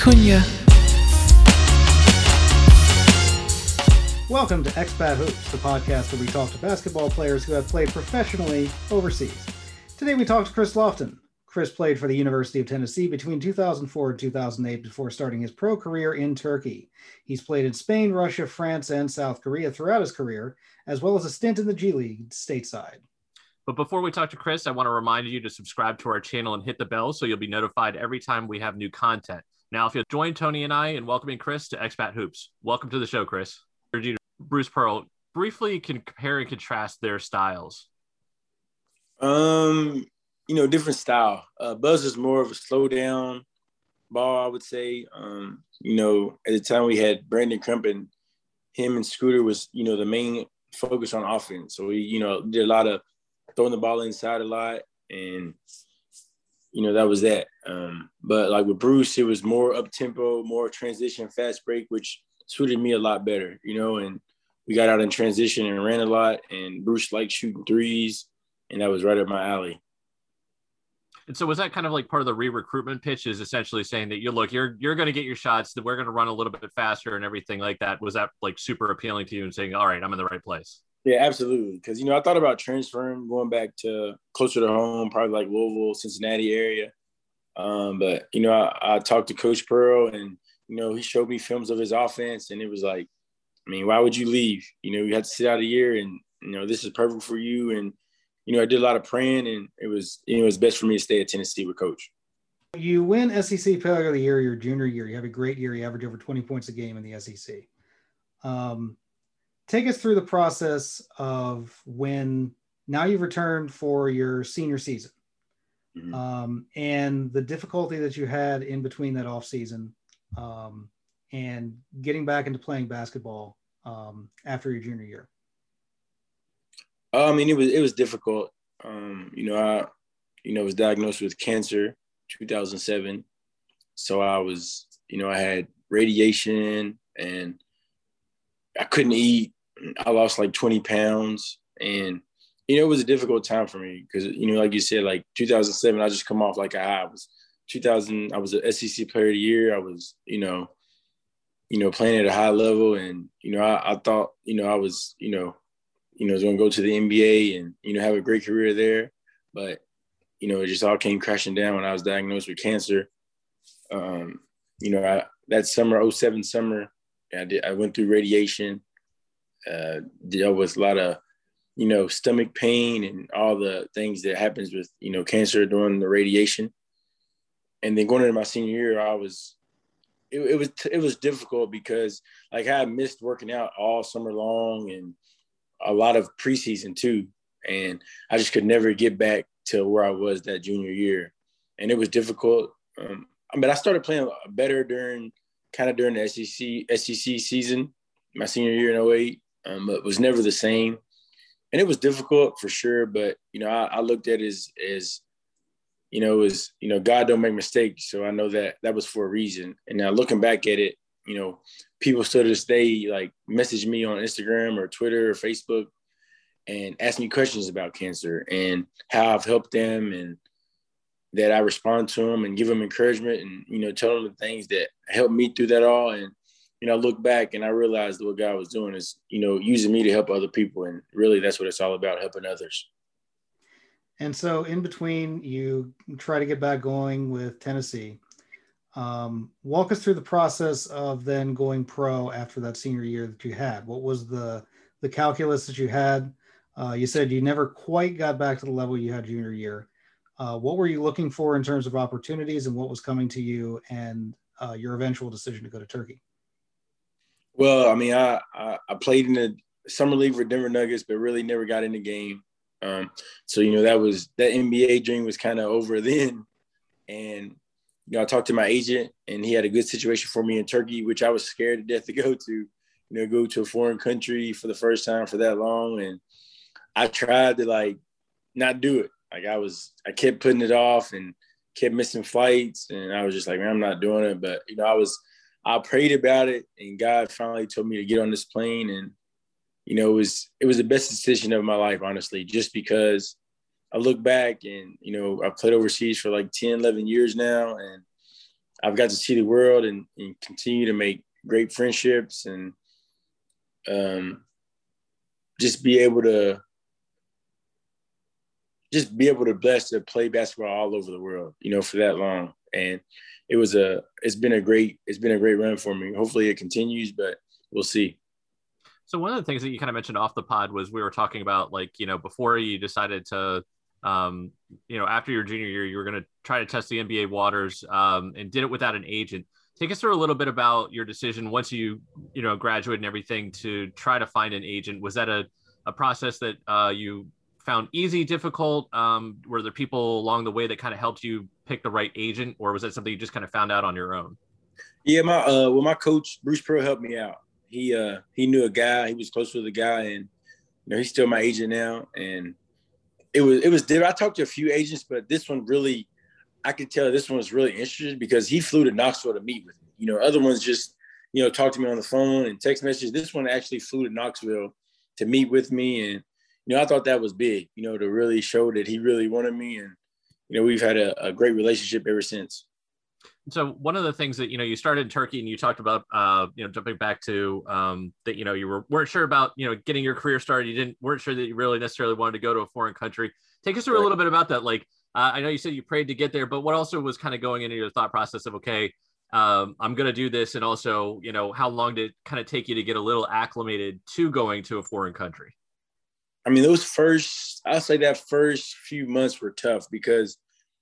Cunha. Welcome to Expat Hoops, the podcast where we talk to basketball players who have played professionally overseas. Today we talk to Chris Lofton. Chris played for the University of Tennessee between 2004 and 2008 before starting his pro career in Turkey. He's played in Spain, Russia, France, and South Korea throughout his career, as well as a stint in the G League stateside. But before we talk to Chris, I want to remind you to subscribe to our channel and hit the bell so you'll be notified every time we have new content. Now, if you'll join Tony and I in welcoming Chris to Expat Hoops. Welcome to the show, Chris. Bruce Pearl, briefly compare and contrast their styles. Different style. Buzz is more of a slow down ball, I would say. At the time we had Brandon Crump, and him and Scooter was, the main focus on offense. So we, did a lot of throwing the ball inside a lot, and that was that. But like with Bruce, it was more up tempo, more transition, fast break, which suited me a lot better, and we got out in transition and ran a lot, and Bruce liked shooting threes, and that was right up my alley. And so was that kind of like part of the re-recruitment pitch, is essentially saying that you're going to get your shots, that we're going to run a little bit faster and everything like that? Was that like super appealing to you and saying, all right, I'm in the right place? Yeah, absolutely. Because, I thought about transferring, going back to closer to home, probably like Louisville, Cincinnati area. But I talked to Coach Pearl, and, he showed me films of his offense, and it was like, why would you leave? You had to sit out a year, and, this is perfect for you. And, I did a lot of praying, and it was best for me to stay at Tennessee with Coach. You win SEC Player of the Year your junior year. You have a great year. You average over 20 points a game in the SEC. Take us through the process of when now you've returned for your senior season, and the difficulty that you had in between that off season, and getting back into playing basketball after your junior year. It was difficult. I was diagnosed with cancer 2007. So I had radiation, and I couldn't eat. I lost like 20 pounds, and, it was a difficult time for me because, like you said, like 2007, I just come off like a high. I was an SEC Player of the Year. I was, playing at a high level, and, I thought, I was, was going to go to the NBA and, have a great career there. But, it just all came crashing down when I was diagnosed with cancer. That summer, 07 summer, I went through radiation, dealt with a lot of, stomach pain and all the things that happens with, cancer during the radiation. And then going into my senior year, it was difficult because like I had missed working out all summer long and a lot of preseason too. And I just could never get back to where I was that junior year. And it was difficult. But I started playing better during the SEC season, my senior year in 08, but it was never the same. And it was difficult for sure. But, I looked at it as God don't make mistakes. So I know that was for a reason. And now looking back at it, people still to this day, like message me on Instagram or Twitter or Facebook and ask me questions about cancer and how I've helped them, and that I respond to them and give them encouragement and, tell them the things that helped me through that all. And, I look back and I realized what God was doing is, using me to help other people. And really that's what it's all about, helping others. And so in between, you try to get back going with Tennessee. Walk us through the process of then going pro after that senior year that you had. What was the calculus that you had? You said you never quite got back to the level you had junior year. What were you looking for in terms of opportunities, and what was coming to you, and your eventual decision to go to Turkey? Well, I played in the summer league for Denver Nuggets, but really never got in the game. So that NBA dream was kind of over then. And, I talked to my agent, and he had a good situation for me in Turkey, which I was scared to death to go to, go to a foreign country for the first time for that long. And I tried to not do it. I kept putting it off and kept missing flights. And I was just like, man, I'm not doing it. But, I prayed about it, and God finally told me to get on this plane. And, it was the best decision of my life, honestly, just because I look back and, I've played overseas for like 10, 11 years now. And I've got to see the world and continue to make great friendships and just be able to bless to play basketball all over the world, for that long. And it's been a great run for me. Hopefully it continues, but we'll see. So one of the things that you kind of mentioned off the pod was we were talking about, like, before you decided to, after your junior year, you were going to try to test the NBA waters, and did it without an agent. Take us through a little bit about your decision once you graduated and everything to try to find an agent. Was that a process that you found easy, difficult? Were there people along the way that kind of helped you pick the right agent, or was that something you just kind of found out on your own? Yeah, my coach Bruce Pearl helped me out. He knew a guy. He was close with a guy, and he's still my agent now. And it was different. I talked to a few agents, but this one really, I could tell this one was really interested because he flew to Knoxville to meet with me. Other ones just talked to me on the phone and text messages. This one actually flew to Knoxville to meet with me, and I thought that was big. To really show that he really wanted me, and we've had a great relationship ever since. So one of the things that, you started in Turkey and you talked about, jumping back to that, you weren't sure about, getting your career started. You weren't sure that you really necessarily wanted to go to a foreign country. Take us through a little bit about that. Like, I know you said you prayed to get there, but what also was kind of going into your thought process of, okay, I'm going to do this. And also, how long did it kind of take you to get a little acclimated to going to a foreign country? I mean, I'll say that first few months were tough because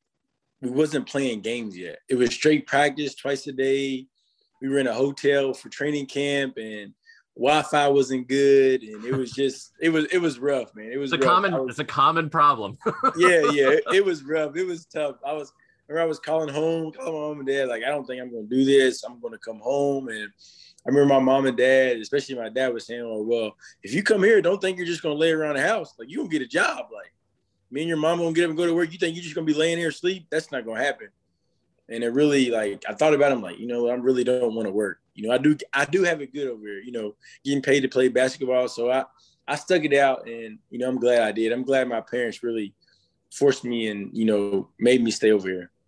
we wasn't playing games yet. It was straight practice twice a day. We were in a hotel for training camp, and Wi-Fi wasn't good, and it was just it was rough, man. It was it's a common problem. yeah, it was rough. It was tough. I was calling my mom and dad, like, I don't think I'm going to do this. I'm going to come home. And I remember my mom and dad, especially my dad, was saying, "Oh, well, if you come here, don't think you're just going to lay around the house. Like, you gonna get a job. Like, me and your mom gonna get up and go to work. You think you're just gonna be laying here asleep? That's not gonna happen." And it really, like, I thought about it. I'm like, I really don't want to work. I do have it good over here, getting paid to play basketball. So I stuck it out, and, I'm glad I did. I'm glad my parents really forced me and, made me stay over here.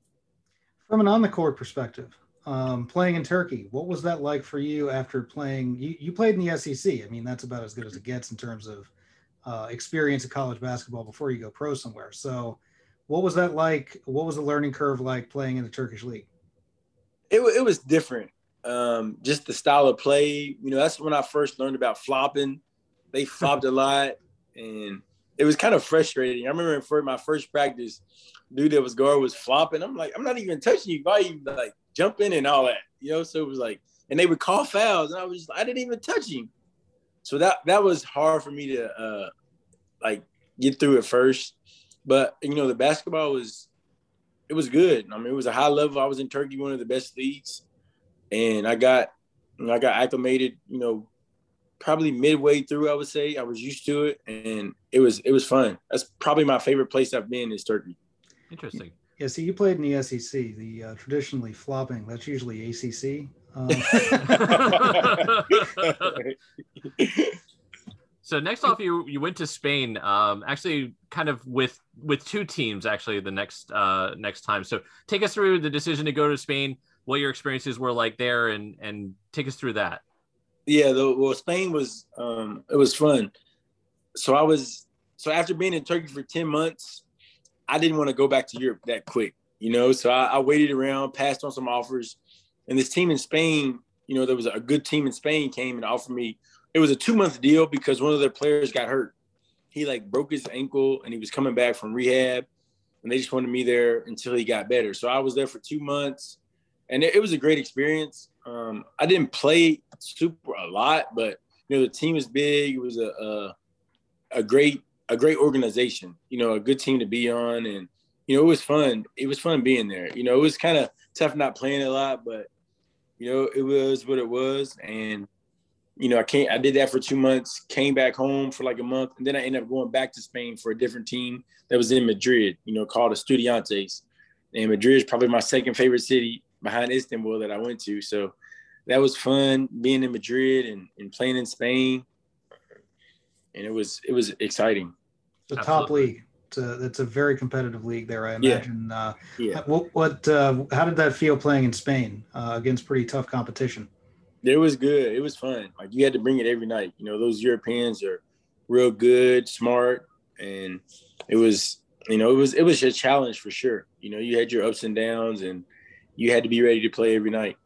From an on-the-court perspective, playing in Turkey, what was that like for you after playing? You played in the SEC. I mean, that's about as good as it gets in terms of experience of college basketball before you go pro somewhere. So what was that like? What was the learning curve like playing in the Turkish league? It was different. Just the style of play, that's when I first learned about flopping. They flopped a lot, and it was kind of frustrating. I remember for my first practice, dude that was guard was flopping. I'm like, I'm not even touching you. Why you like jumping and all that, So it was like, and they would call fouls, and I didn't even touch him. So that was hard for me to get through at first. But the basketball was good. I mean, it was a high level. I was in Turkey, one of the best leagues, and I got acclimated. Probably midway through, I would say. I was used to it, and it was fun. That's probably my favorite place I've been is Turkey. Interesting. Yeah, so you played in the SEC, the traditionally flopping. That's usually ACC. So next off, you went to Spain, actually kind of with two teams actually the next time. So take us through the decision to go to Spain, what your experiences were like there, and take us through that. Yeah, Spain was it was fun. So after being in Turkey for 10 months, I didn't want to go back to Europe that quick, So I waited around, passed on some offers, and this team in Spain, there was a good team in Spain came and offered me. It was a 2-month deal because one of their players got hurt. He broke his ankle and he was coming back from rehab, and they just wanted me there until he got better. So I was there for 2 months, and it was a great experience. I didn't play super a lot, but the team is big. It was a great organization. A good team to be on, and it was fun. It was fun being there. It was kind of tough not playing a lot, but it was what it was, and. I did that for 2 months, came back home for like a month, and then I ended up going back to Spain for a different team that was in Madrid, called Estudiantes. And Madrid is probably my second favorite city behind Istanbul that I went to. So that was fun being in Madrid and playing in Spain. And it was exciting. The top league. that's a very competitive league there, I Yeah. imagine. Yeah. How did that feel playing in Spain against pretty tough competition? It was good. It was fun. Like you had to bring it every night. You know, those Europeans are real good, smart, and it was, it was a challenge for sure. You know, you had your ups and downs, and you had to be ready to play every night.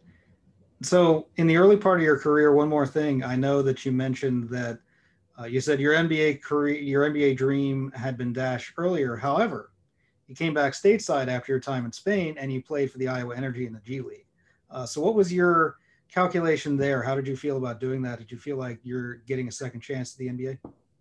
So, in the early part of your career, one more thing. I know that you mentioned that you said your NBA career, your NBA dream had been dashed earlier. However, you came back stateside after your time in Spain, and you played for the Iowa Energy in the G League. So, what was your calculation there? How did you feel about doing that? Did you feel like you're getting a second chance at the NBA?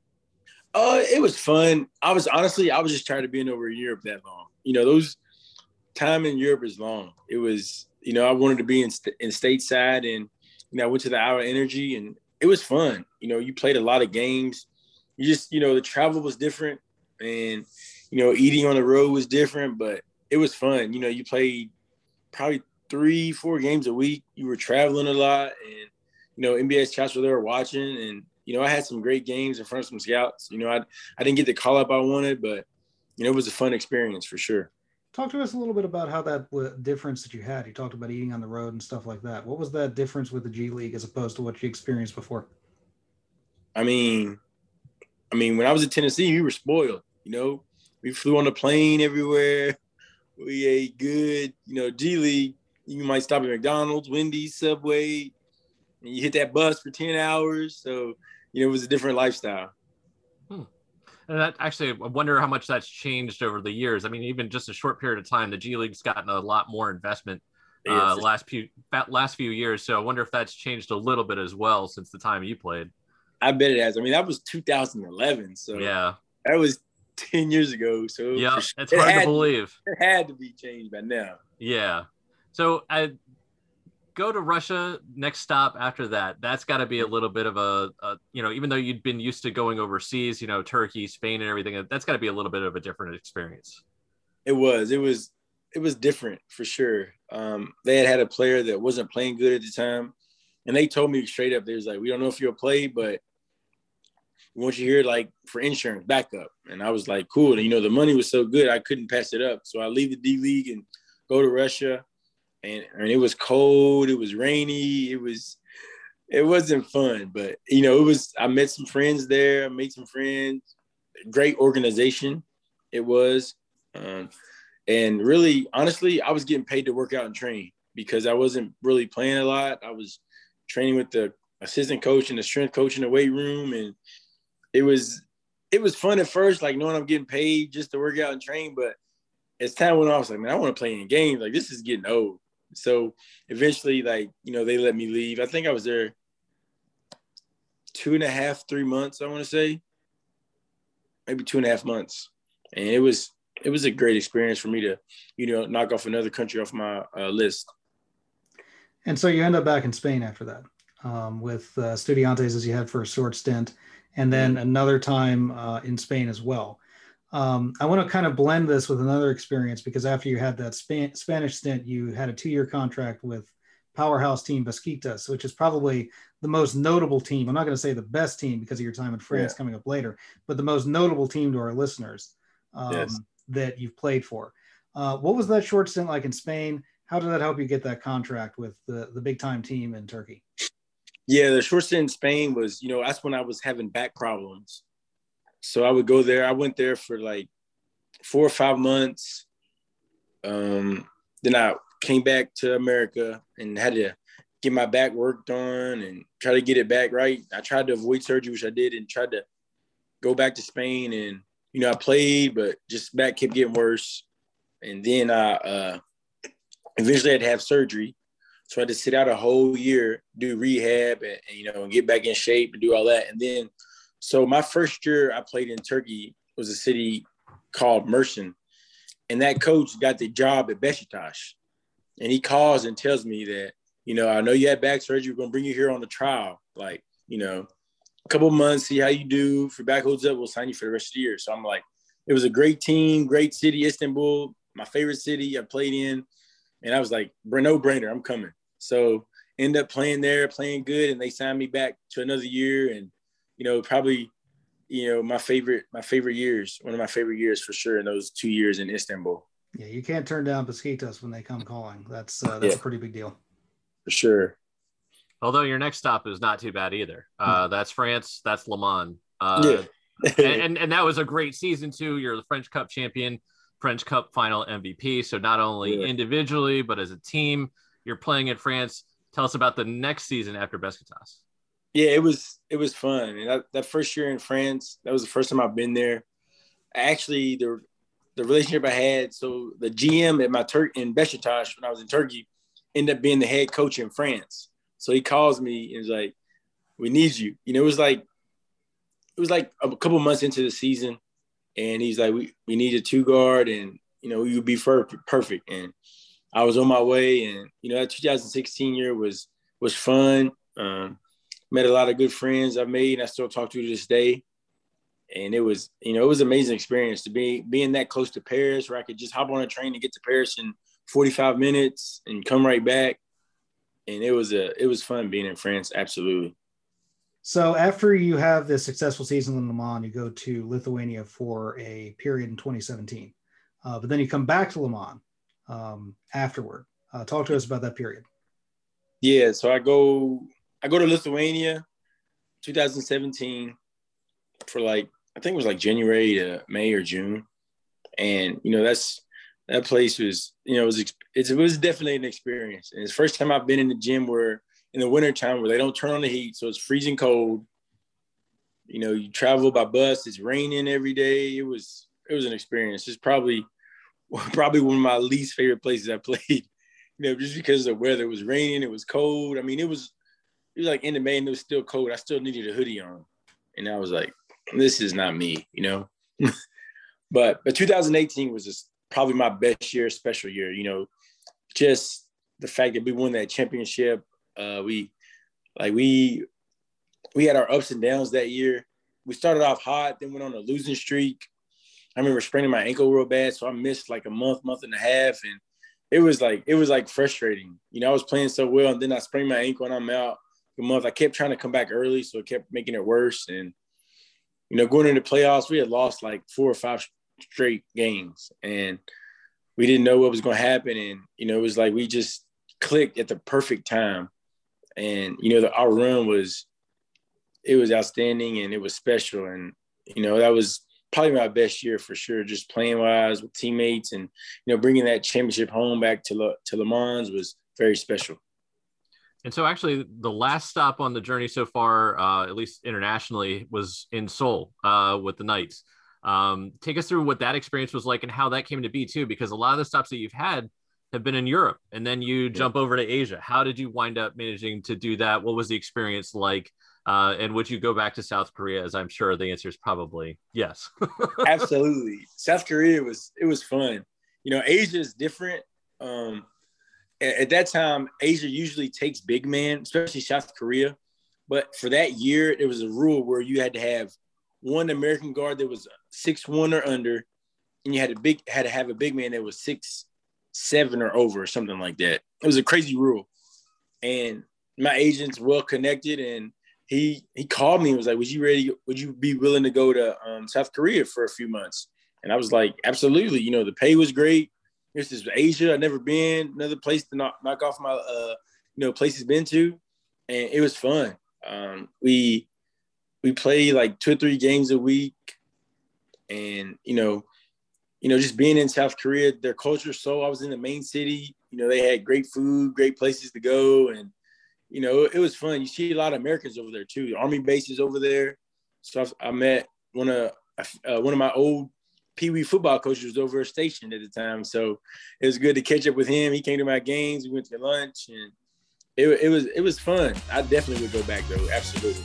It was fun. I was just tired of being over in Europe that long. You know, those time in Europe is long. It was, I wanted to be in stateside, and I went to the Iowa Energy, and it was fun. You know, you played a lot of games. You just, the travel was different, and eating on the road was different, but it was fun. You know, you played probably 3-4 games a week. You were traveling a lot, and NBA scouts were there watching, and I had some great games in front of some scouts. I didn't get the call up I wanted, but it was a fun experience for sure. Talk to us a little bit about how that difference that you had. You talked about eating on the road and stuff like that. What was that difference with the G League as opposed to what you experienced before? I mean, when I was in Tennessee, we were spoiled. We flew on a plane everywhere. We ate good. G League, you might stop at McDonald's, Wendy's, Subway, and you hit that bus for 10 hours. So, it was a different lifestyle. And that actually, I wonder how much that's changed over the years. I mean, even just a short period of time, the G League's gotten a lot more investment last few years. So I wonder if that's changed a little bit as well since the time you played. I bet it has. I mean, that was 2011. So yeah, that was 10 years ago. So yeah, it's hard to believe. It had to be changed by now. Yeah. So I go to Russia, next stop after that. That's got to be a little bit of a even though you'd been used to going overseas, Turkey, Spain, and everything, that's got to be a little bit of a different experience. It was different for sure. They had a player that wasn't playing good at the time, and they told me straight up, they was like, we don't know if you'll play, but we want you here like for insurance backup. And I was like, cool. And the money was so good, I couldn't pass it up. So I leave the D League and go to Russia. And it was cold, it was rainy, it wasn't fun, but I met some friends there, I made some friends, great organization it was. And really, honestly, I was getting paid to work out and train because I wasn't really playing a lot. I was training with the assistant coach and the strength coach in the weight room, and it was fun at first, like knowing I'm getting paid just to work out and train, but as time went on, I was like, man, I want to play in games. Like, this is getting old. So eventually, they let me leave. I think I was there 2.5, 3 months, I want to say. Maybe 2.5 months. And it was a great experience for me to, knock off another country off my list. And so you end up back in Spain after that with Estudiantes, as you had for a short stint, and then another time in Spain as well. I want to kind of blend this with another experience because after you had that Spanish stint, you had a 2-year contract with powerhouse team Besiktas, which is probably the most notable team. I'm not going to say the best team because of your time in France coming up later, but the most notable team to our listeners that you've played for. What was that short stint like in Spain? How did that help you get that contract with the big time team in Turkey? Yeah, the short stint in Spain was, that's when I was having back problems. So I would go there. I went there for like 4 or 5 months. Then I came back to America and had to get my back worked on and try to get it back right. I tried to avoid surgery, which I did, and tried to go back to Spain. And, I played, but just back kept getting worse. And then I eventually had to have surgery. So I had to sit out a whole year, do rehab and get back in shape and do all that. And then so my first year I played in Turkey was a city called Mersin. And that coach got the job at Beşiktaş. And he calls and tells me that, I know you had back surgery. We're going to bring you here on the trial. Like, a couple months, see how you do. If your back holds up, we'll sign you for the rest of the year. So I'm like, it was a great team, great city, Istanbul, my favorite city I played in. And I was like, no brainer, I'm coming. So ended up playing there, playing good. And they signed me back to another year. And, probably my favorite years, one of my favorite years for sure in those 2 years in Istanbul. Yeah, you can't turn down Besiktas when they come calling. That's a pretty big deal. For sure. Although your next stop is not too bad either. That's France. That's Le Mans. and that was a great season too. You're the French Cup champion, French Cup final MVP. So not only individually, but as a team, you're playing in France. Tell us about the next season after Besiktas. Yeah, it was fun. And that first year in France, that was the first time I've been there. Actually, the relationship I had, so the GM at in Besiktas when I was in Turkey ended up being the head coach in France. So he calls me and is like, "We need you." It was like a couple months into the season, and he's like, "We need a 2-guard, and we would be perfect." And I was on my way, and that 2016 year was fun. Met a lot of good friends I've made, and I still talk to this day. And it was an amazing experience to being that close to Paris, where I could just hop on a train and get to Paris in 45 minutes and come right back. And it was fun being in France. Absolutely. So after you have this successful season in Le Mans, you go to Lithuania for a period in 2017, but then you come back to Le Mans afterward. Talk to us about that period. Yeah, so I go to Lithuania, 2017, for I think it was January to May or June, and that place was it was definitely an experience. And it's the first time I've been in the gym where in the wintertime where they don't turn on the heat, so it's freezing cold. You travel by bus, it's raining every day. It was an experience. It's probably one of my least favorite places I played. Just because the weather, was raining, it was cold. I mean, it was end of May and it was still cold. I still needed a hoodie on, and I was like, this is not me, But 2018 was just probably my best year, special year. Just the fact that we won that championship. We had our ups and downs that year. We started off hot, then went on a losing streak. I remember spraining my ankle real bad, so I missed a month and a half, and it was frustrating. I was playing so well, and then I sprained my ankle and I'm out a month. I kept trying to come back early, so it kept making it worse. And going into playoffs, we had lost 4 or 5 straight games, and we didn't know what was going to happen. And it was we just clicked at the perfect time. And our run was outstanding, and it was special. And that was probably my best year for sure, just playing wise with teammates, and bringing that championship home back to Le Mans was very special. And so actually the last stop on the journey so far, at least internationally, was in Seoul with the Knights. Take us through what that experience was like and how that came to be too, because a lot of the stops that you've had have been in Europe, and then you jump over to Asia. How did you wind up managing to do that? What was the experience like? And would you go back to South Korea? As I'm sure the answer is probably yes. Absolutely. South Korea was fun. Asia is different. At that time, Asia usually takes big men, especially South Korea. But for that year, there was a rule where you had to have one American guard that was 6'1" or under, and you had to have a big man that was 6'7" or over, or something like that. It was a crazy rule. And my agent's well connected, and he called me and was like, would you be willing to go to South Korea for a few months? And I was like, absolutely. The pay was great. This is Asia. I've never been. Another place to knock off my, places been to. And it was fun. We played 2 or 3 games a week. And, just being in South Korea, their culture. So I was in the main city. They had great food, great places to go. And, it was fun. You see a lot of Americans over there too. The Army bases over there. So I met one of my old Pee Wee football coach was over stationed at the time. So it was good to catch up with him. He came to my games. We went to lunch, and it was fun. I definitely would go back though. Absolutely.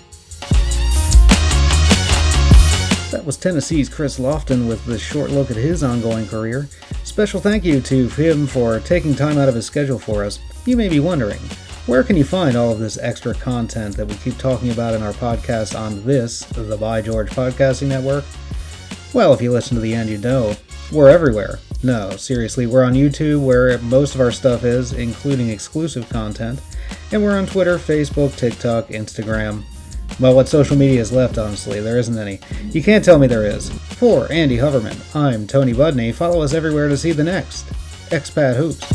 That was Tennessee's Chris Lofton with the short look at his ongoing career. Special thank you to him for taking time out of his schedule for us. You may be wondering, where can you find all of this extra content that we keep talking about in our podcast on the By George Podcasting Network? Well, if you listen to the end, you know. We're everywhere. No, seriously, we're on YouTube, where most of our stuff is, including exclusive content. And we're on Twitter, Facebook, TikTok, Instagram. Well, what social media is left, honestly? There isn't any. You can't tell me there is. For Andy Hoverman, I'm Tony Budney. Follow us everywhere to see the next Expat Hoops.